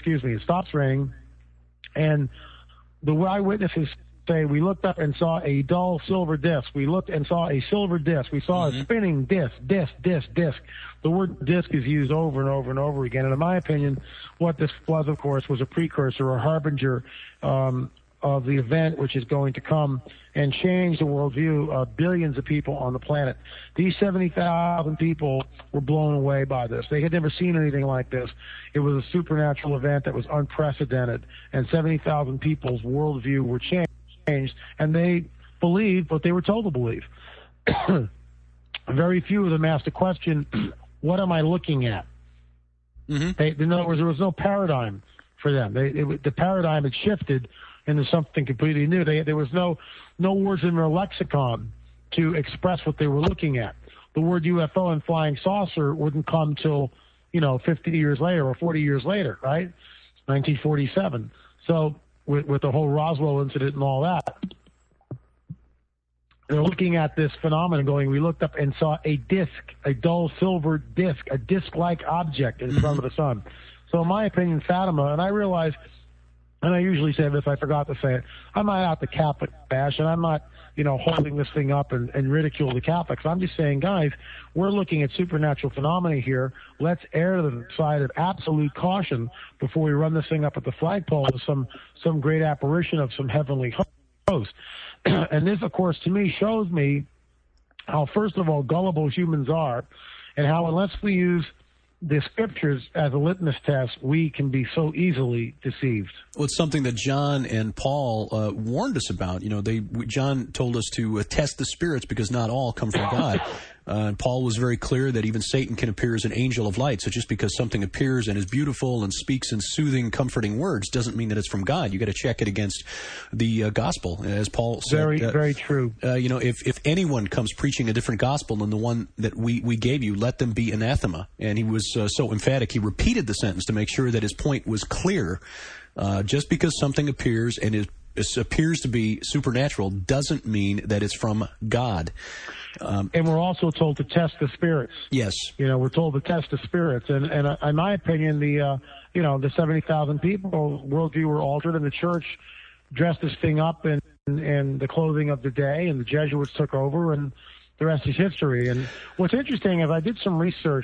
and the eyewitnesses say, we looked up and saw a dull silver disc. We looked and saw a silver disc. We saw a spinning disc. The word disc is used over and over and over again. And in my opinion, what this was, of course, was a precursor, a harbinger of the event which is going to come and change the worldview of billions of people on the planet. These 70,000 people were blown away by this. They had never seen anything like this. It was a supernatural event that was unprecedented, and 70,000 people's worldview were changed, and they believed what they were told to believe. Very few of them asked the question, what am I looking at? In other words, there was no paradigm for them. The paradigm had shifted into something completely new. There was no words in their lexicon to express what they were looking at. The word UFO and flying saucer wouldn't come till, 50 years later or 40 years later, right? 1947. So with the whole Roswell incident and all that, they're looking at this phenomenon going, we looked up and saw a disc, a dull silver disc, a disc-like object in front of the sun. So in my opinion, Fatima, and I realize, and I usually say this, I forgot to say it, I'm not out to Catholic bash, and I'm not, holding this thing up and ridicule the Catholics. I'm just saying, guys, we're looking at supernatural phenomena here. Let's err to the side of absolute caution before we run this thing up at the flagpole with some great apparition of some heavenly host. And this, of course, to me, shows me how, first of all, gullible humans are, and how unless we use the scriptures as a litmus test, we can be so easily deceived. Well, it's something that John and Paul warned us about. John told us to test the spirits because not all come from God. And Paul was very clear that even Satan can appear as an angel of light. So just because something appears and is beautiful and speaks in soothing, comforting words doesn't mean that it's from God. You got to check it against the gospel, as Paul said. Very true. If anyone comes preaching a different gospel than the one that we gave you, let them be anathema. And he was so emphatic, he repeated the sentence to make sure that his point was clear. Just because something appears and it appears to be supernatural doesn't mean that it's from God. And we're also told to test the spirits. Yes. We're told to test the spirits. And in my opinion, the 70,000 people worldview were altered, and the church dressed this thing up in the clothing of the day, and the Jesuits took over, and the rest is history. And what's interesting is I did some research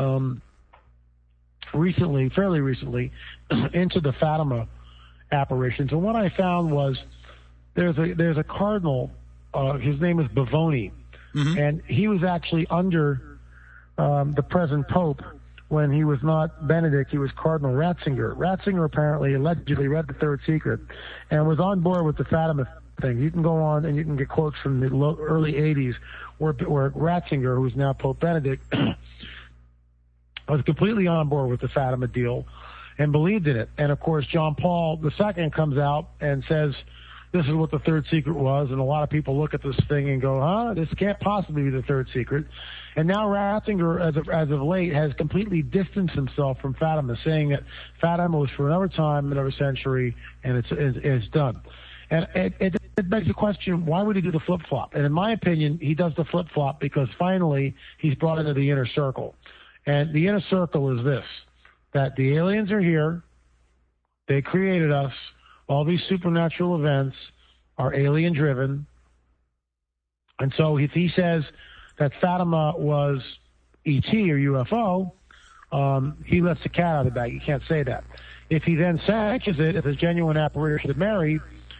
fairly recently, into the Fatima apparitions. And what I found was there's a cardinal, his name is Bavoni. And he was actually under the present Pope when he was not Benedict. He was Cardinal Ratzinger. Ratzinger apparently, allegedly read the Third Secret and was on board with the Fatima thing. You can go on and you can get quotes from the early 80s where Ratzinger, who is now Pope Benedict, was completely on board with the Fatima deal and believed in it. And, of course, John Paul II comes out and says, this is what the Third Secret was, and a lot of people look at this thing and go, this can't possibly be the Third Secret. And now Ratzinger, as of late, has completely distanced himself from Fatima, saying that Fatima was for another time, another century, and it's done. And it begs the question, why would he do the flip-flop? And in my opinion, he does the flip-flop because finally he's brought into the inner circle. And the inner circle is this, that the aliens are here, they created us, all these supernatural events are alien-driven. And so if he says that Fatima was E.T. or UFO, he lets the cat out of the bag. You can't say that. If he then sanctions it as a genuine apparition of Mary,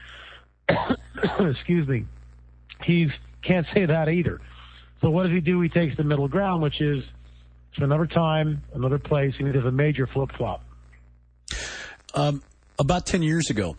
excuse me, he can't say that either. So what does he do? He takes the middle ground, which is for another time, another place, and he does a major flip-flop. About 10 years ago,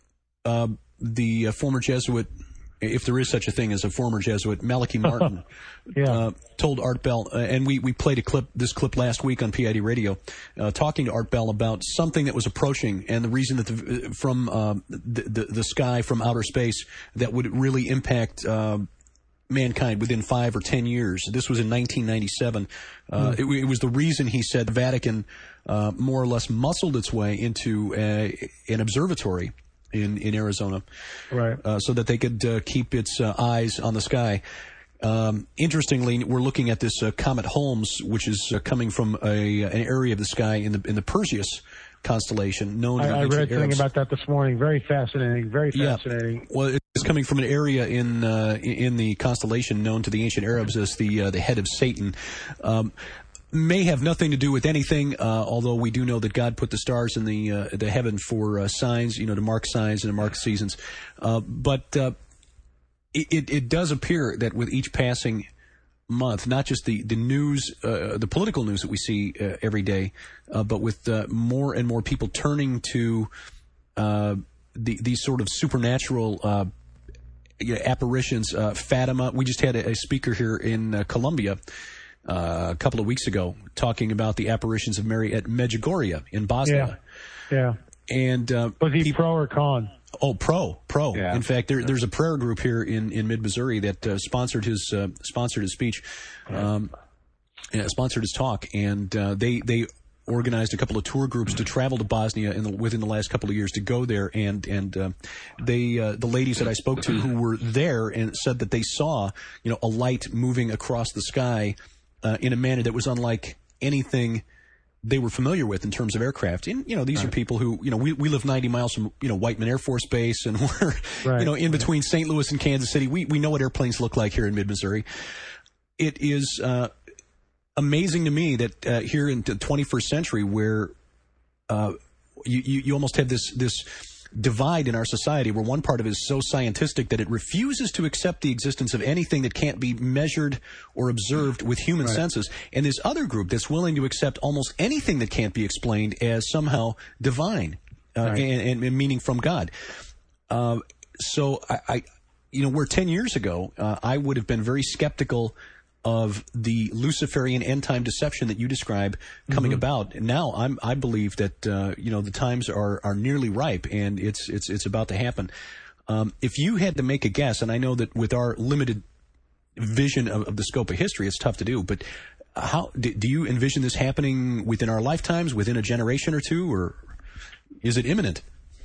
the former Jesuit, if there is such a thing as a former Jesuit, Malachi Martin, told Art Bell, and we played this clip last week on PID Radio, talking to Art Bell about something that was approaching, and the reason that from the sky, from outer space, that would really impact mankind within 5 or 10 years. This was in 1997. It was the reason, he said, the Vatican more or less muscled its way into an observatory in Arizona, right? So that they could keep its eyes on the sky. Interestingly, we're looking at this comet Holmes, which is coming from an area of the sky in the Perseus constellation, known to the ancient Arabs. I read something about that this morning. Very fascinating. Very fascinating. Yeah. Well, it's coming from an area in the constellation known to the ancient Arabs as the head of Satan. May have nothing to do with anything, although we do know that God put the stars in the heaven for signs, to mark signs and to mark seasons. But it does appear that with each passing month, not just the news, the political news that we see every day, but with more and more people turning to these sort of supernatural apparitions. Fatima, we just had a speaker here in Colombia a couple of weeks ago talking about the apparitions of Mary at Medjugorje in Bosnia. Yeah. And was he pro or con? Oh, pro. Yeah. In fact, there's a prayer group here in mid-Missouri that sponsored his speech, sponsored his talk, and they organized a couple of tour groups to travel to Bosnia within the last couple of years to go there, and the ladies that I spoke to who were there and said that they saw a light moving across the sky in a manner that was unlike anything they were familiar with in terms of aircraft. And, these are people who, we live 90 miles from, Whiteman Air Force Base, and we're, in between St. Louis and Kansas City. We know what airplanes look like here in mid-Missouri. It is amazing to me that here in the 21st century where you almost have this divide in our society where one part of it is so scientific that it refuses to accept the existence of anything that can't be measured or observed with human senses, and this other group that's willing to accept almost anything that can't be explained as somehow divine and meaning from God. So I where 10 years ago I would have been very skeptical of the Luciferian end-time deception that you describe coming about. Now I believe that the times are nearly ripe, and it's about to happen. If you had to make a guess, and I know that with our limited vision of the scope of history, it's tough to do, but how do you envision this happening within our lifetimes, within a generation or two, or is it imminent?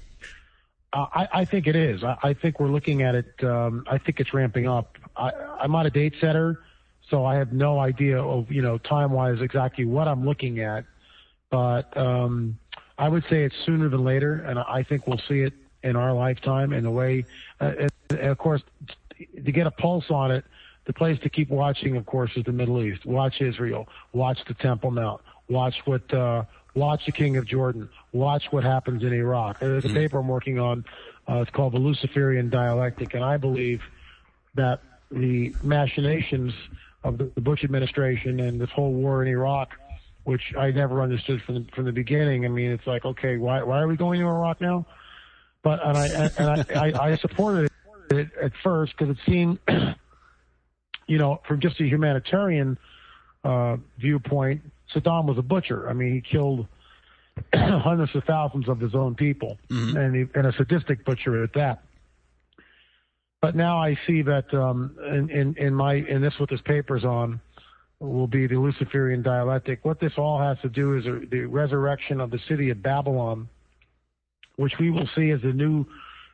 I think it is. I think we're looking at it. I think it's ramping up. I'm not a date setter, so I have no idea of, time-wise exactly what I'm looking at. But I would say it's sooner than later, and I think we'll see it in our lifetime in a way. And of course, to get a pulse on it, the place to keep watching, of course, is the Middle East. Watch Israel. Watch the Temple Mount. Watch the King of Jordan. Watch what happens in Iraq. There's a paper I'm working on. It's called The Luciferian Dialectic, and I believe that the machinations of the Bush administration and this whole war in Iraq, which I never understood from the beginning. I mean, it's like, okay, why are we going to Iraq now? But I supported it at first because it seemed, from just a humanitarian viewpoint, Saddam was a butcher. I mean, he killed hundreds of thousands of his own people, and a sadistic butcher at that. But now I see that in this what this paper's on will be the Luciferian dialectic. What this all has to do is the resurrection of the city of Babylon, which we will see as the new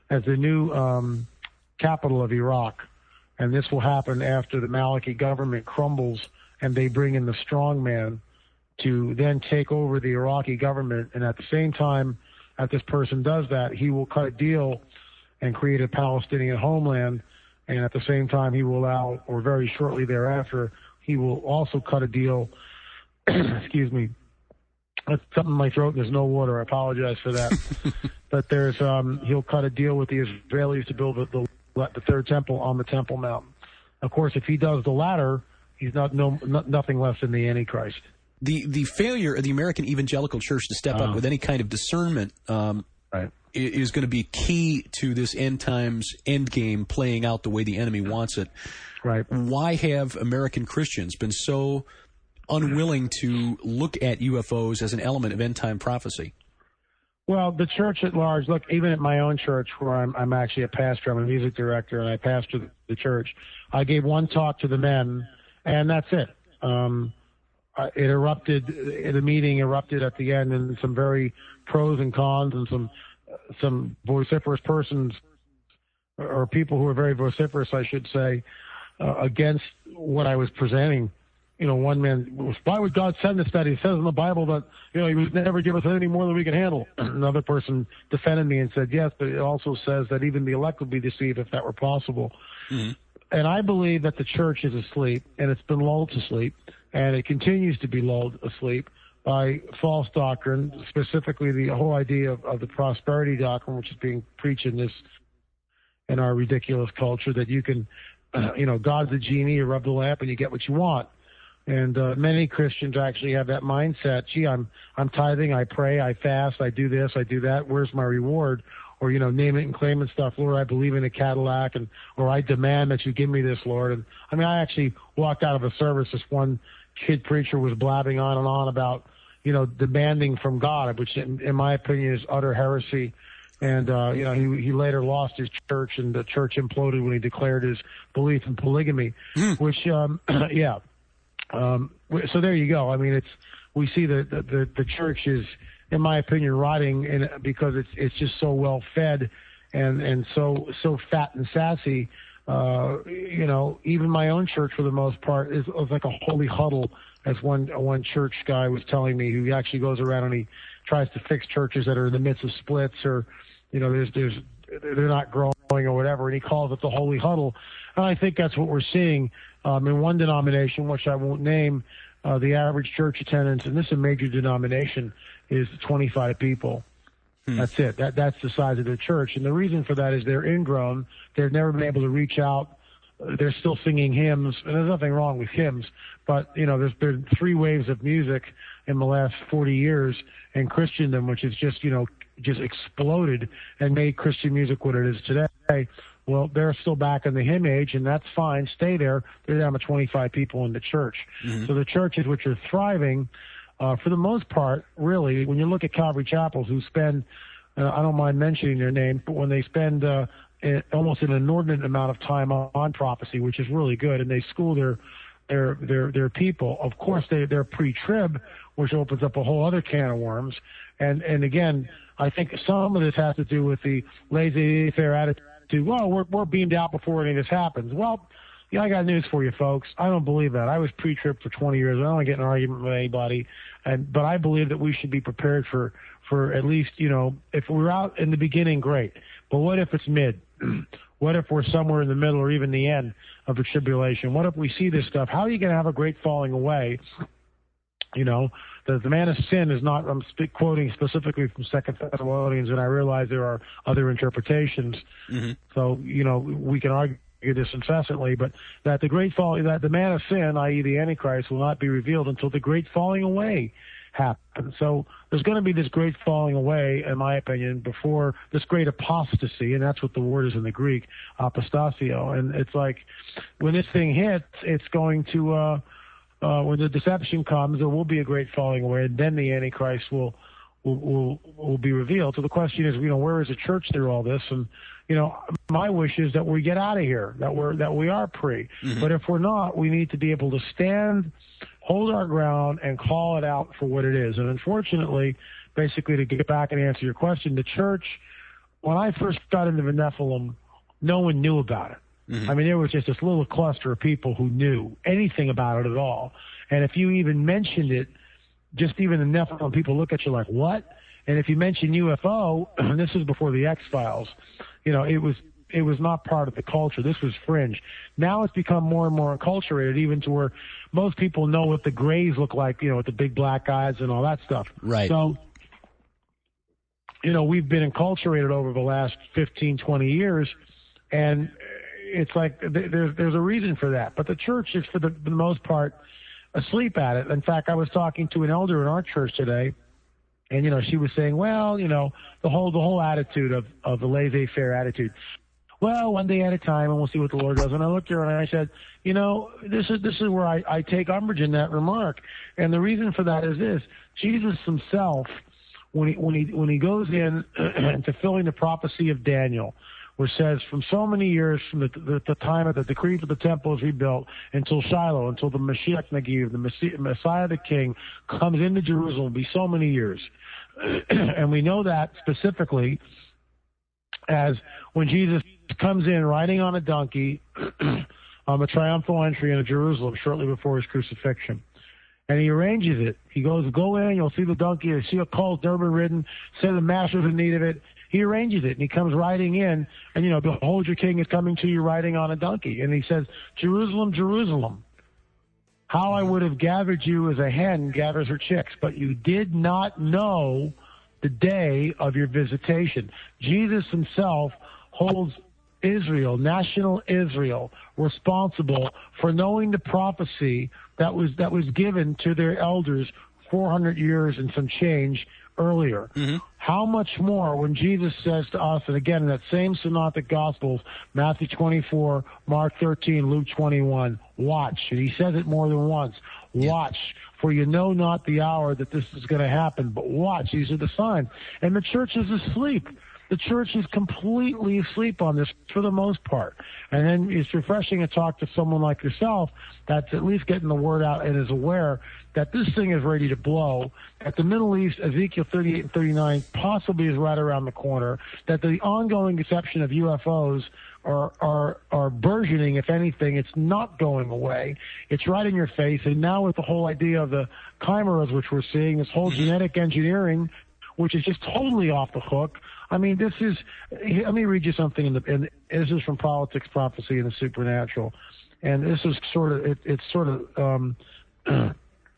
as the new capital of Iraq. And this will happen after the Maliki government crumbles and they bring in the strongman to then take over the Iraqi government. And at the same time that this person does that, he will cut a deal and create a Palestinian homeland. And at the same time, he will allow, or very shortly thereafter, he will also cut a deal. Excuse me. That's something in my throat. There's no water. I apologize for that. But there's he'll cut a deal with the Israelis to build the third temple on the Temple Mount. Of course, if he does the latter, he's nothing less than the Antichrist. The failure of the American evangelical church to step up with any kind of discernment right. is going to be key to this end times end game playing out the way the enemy wants it. Right. Why have American Christians been so unwilling to look at UFOs as an element of end time prophecy? Well, the church at large, look, even at my own church where I'm actually a pastor, I'm a music director, and I pastor the church, I gave one talk to the men, and that's it. It erupted, the meeting erupted at the end in some very pros and cons and some vociferous persons, or people who are very vociferous, I should say, against what I was presenting. You know, one man was, why would God send us that? He says in the Bible that, you know, he would never give us any more than we can handle. Another person defended me and said, yes, but it also says that even the elect would be deceived if that were possible. Mm-hmm. And I believe that the church is asleep, and it's been lulled to sleep, and it continues to be lulled asleep by false doctrine, specifically the whole idea of the prosperity doctrine, which is being preached in our ridiculous culture, that you can, you know, God's a genie, you rub the lamp and you get what you want. And many Christians actually have that mindset. Gee, I'm tithing, I pray, I fast, I do this, I do that. Where's my reward? Or, you know, name it and claim it stuff. Lord, I believe in a Cadillac, or I demand that you give me this, Lord. And I mean, I actually walked out of a service. This one kid preacher was blabbing on and on about, you know, demanding from God, which in my opinion is utter heresy. And, you know, he later lost his church, and the church imploded when he declared his belief in polygamy, which, yeah. So there you go. I mean, we see the church is, in my opinion, rotting because it's just so well fed and so fat and sassy. You know, even my own church, for the most part, is like a holy huddle, as one church guy was telling me, who actually goes around and he tries to fix churches that are in the midst of splits, or, you know, they're not growing or whatever, and he calls it the holy huddle. And I think that's what we're seeing in one denomination, which I won't name. The average church attendance, and this is a major denomination, is 25 people. That's it. That's the size of the church. And the reason for that is they're ingrown. They've never been able to reach out. They're still singing hymns, and there's nothing wrong with hymns. But, you know, there's been 3 waves of music in the last 40 years in Christendom, which is just, you know, just exploded and made Christian music what it is today. Well, they're still back in the hymn age, and that's fine. Stay there. They're down to 25 people in the church. Mm-hmm. So the churches which are thriving, for the most part, really, when you look at Calvary Chapels, who spend, I don't mind mentioning their name, but when they spend almost an inordinate amount of time on prophecy, which is really good, and they school their people. Of course, they're pre-trib, which opens up a whole other can of worms. And again, I think some of this has to do with the laissez-faire attitude. Well, we're beamed out before any of this happens. Well, yeah, I got news for you, folks. I don't believe that. I was pre-trib for 20 years. I don't want to get in an argument with anybody, but I believe that we should be prepared for at least, you know, if we're out in the beginning, great. But what if it's mid? What if we're somewhere in the middle or even the end of the tribulation? What if we see this stuff? How are you going to have a great falling away? You know, the man of sin is not, I'm quoting specifically from 2 Thessalonians, and I realize there are other interpretations. Mm-hmm. So, you know, we can argue this incessantly, but that that the man of sin, i.e. the Antichrist, will not be revealed until the great falling away happens. So there's going to be this great falling away, in my opinion, before this great apostasy, and that's what the word is in the Greek, apostasio. And it's like, when this thing hits, it's going to, when the deception comes, there will be a great falling away, and then the Antichrist will be revealed. So the question is, you know, where is the church through all this? And, you know, my wish is that we get out of here, that we are pre. Mm-hmm. But if we're not, we need to be able to stand, hold our ground, and call it out for what it is. And unfortunately, basically, to get back and answer your question, the church when I first got into the Nephilim, no one knew about it. I mean, there was just this little cluster of people who knew anything about it at all. And if you even mentioned it, just even the Nephilim, people look at you like, what? And if you mention UFO, and this is before the X-Files, you know, it was not part of the culture. This was fringe. Now it's become more and more enculturated, even to where most people know what the Greys look like, you know, with the big black eyes and all that stuff. Right. So, you know, we've been enculturated over the last 15, 20 years, and it's like there's a reason for that. But the church is, for the most part, asleep at it. In fact, I was talking to an elder in our church today, and, you know, she was saying, well, you know, the whole attitude of the laissez-faire attitude. Well, one day at a time, and we'll see what the Lord does. And I looked at her and I said, you know, this is where I take umbrage in that remark. And the reason for that is this: Jesus himself, when he goes in to filling the prophecy of Daniel, which says from so many years from the time of the decree for the temple is rebuilt until Shiloh, until the Mashiach Nagiv, the Messiah the King, comes into Jerusalem, will be so many years. And we know that specifically as when Jesus comes in riding on a donkey on the triumphal entry into Jerusalem shortly before his crucifixion. And he arranges it. He goes, go in, you'll see the donkey, you'll see a colt, never been ridden, say the master's in need of it. He arranges it, and he comes riding in, and, you know, behold, your king is coming to you riding on a donkey. And he says, Jerusalem, Jerusalem, how I would have gathered you as a hen gathers her chicks, but you did not know the day of your visitation. Jesus himself holds Israel, national Israel, responsible for knowing the prophecy that was given to their elders 400 years and some change earlier. Mm-hmm. How much more when Jesus says to us, and again in that same synoptic gospels, Matthew 24, Mark 13, Luke 21, watch. And he says it more than once. Watch, for you know not the hour that this is going to happen, but watch. These are the signs. And the church is asleep. The church is completely asleep on this for the most part. And then it's refreshing to talk to someone like yourself that's at least getting the word out and is aware that this thing is ready to blow, that the Middle East, Ezekiel 38 and 39, possibly is right around the corner, that the ongoing deception of UFOs are burgeoning. If anything, it's not going away. It's right in your face. And now with the whole idea of the chimeras, which we're seeing, this whole genetic engineering, which is just totally off the hook. I mean, this is, let me read you something, and this is from Politics, Prophecy, and the Supernatural. And this is it sort of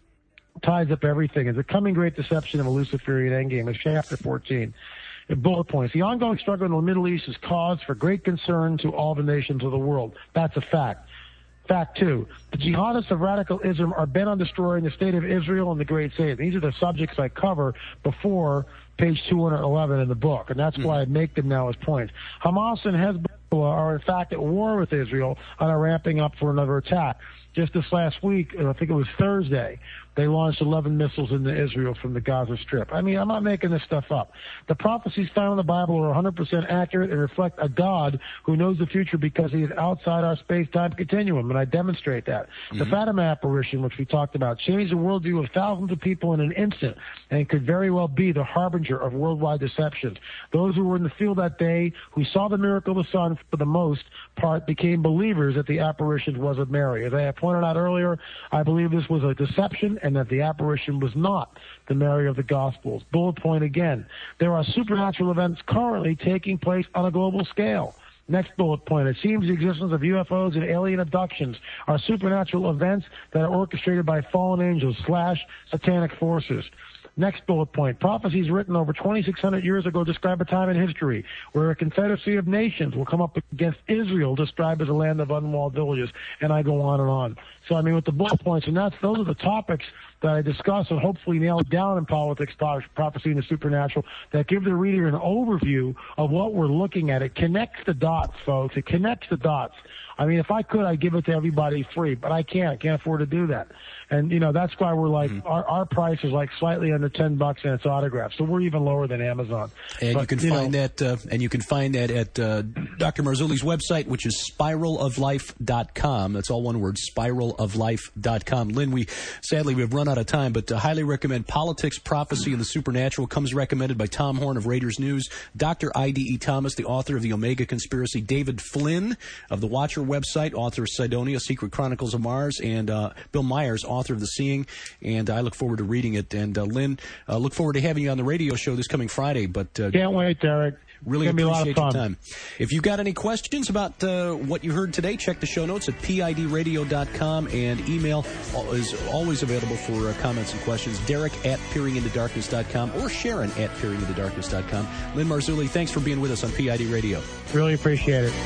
ties up everything. It's the coming great deception of a Luciferian endgame. It's chapter 14. Bullet points. The ongoing struggle in the Middle East is cause for great concern to all the nations of the world. That's a fact. Fact 2, the jihadists of radical Islam are bent on destroying the state of Israel and the great Satan. These are the subjects I cover before page 211 in the book, and that's why I make them now as points. Hamas and Hezbollah are in fact at war with Israel and are ramping up for another attack. Just this last week, I think it was Thursday, they launched 11 missiles into Israel from the Gaza Strip. I mean, I'm not making this stuff up. The prophecies found in the Bible are 100% accurate and reflect a God who knows the future because he is outside our space-time continuum, and I demonstrate that. Mm-hmm. The Fatima apparition, which we talked about, changed the worldview of thousands of people in an instant and could very well be the harbinger of worldwide deception. Those who were in the field that day, who saw the miracle of the sun for the most part, became believers that the apparition was of Mary. As I have pointed out earlier, I believe this was a deception and that the apparition was not the Mary of the Gospels. Bullet point again. There are supernatural events currently taking place on a global scale. Next bullet point. It seems the existence of UFOs and alien abductions are supernatural events that are orchestrated by fallen angels / satanic forces. Next bullet point. Prophecies written over 2,600 years ago describe a time in history where a confederacy of nations will come up against Israel, described as a land of unwalled villages, and I go on and on. So, I mean, with the bullet points, and those are the topics that I discuss and hopefully nail down in Politics, Prophecy, and the Supernatural that give the reader an overview of what we're looking at. It connects the dots, folks. It connects the dots. I mean, if I could, I'd give it to everybody free, but I can't. I can't afford to do that. And, you know, that's why we're like, our price is like slightly under $10 and it's autographed. So we're even lower than Amazon. And you can find that at Dr. Marzulli's website, which is spiraloflife.com. That's all one word, spiraloflife.com. Lynn, we've run out of time, but highly recommend Politics, Prophecy, and the Supernatural. Comes recommended by Tom Horn of Raiders News, Dr. I.D.E. Thomas, the author of The Omega Conspiracy, David Flynn of the Watcher website, author of Cydonia, Secret Chronicles of Mars, and Bill Myers, author of The Seeing. And I look forward to reading it. And Lynn, look forward to having you on the radio show this coming Friday. But can't wait, Derek. Really appreciate your time. If you've got any questions about what you heard today, check the show notes at pidradio.com, and email is always available for comments and questions. Derek at peeringintodarkness.com or Sharon at peeringintodarkness.com. Lynn Marzulli, thanks for being with us on PID Radio. Really appreciate it.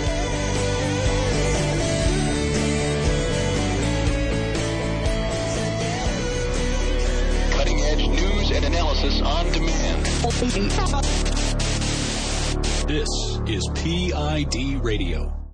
Cutting edge news and analysis on demand. This is PID Radio.